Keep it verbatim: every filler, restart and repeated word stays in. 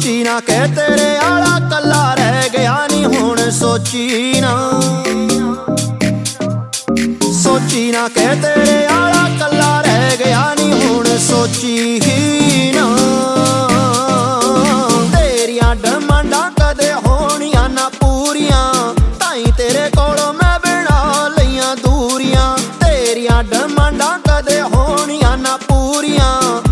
ਸੋਚੀ ਨਾ ਕਿ ਤੇਰੇ ਆਲਾ ਕੱਲਾ ਰਹਿ ਗਿਆ ਨੀ ਹੁਣ ਸੋਚੀ ਨਾ ਸੋਚੀ ਨਾ ਕਿ ਤੇਰੇ ਆਲਾ ਕੱਲਾ ਰਹਿ ਗਿਆ ਨੀ ਹੁਣ ਸੋਚੀ ਹੀ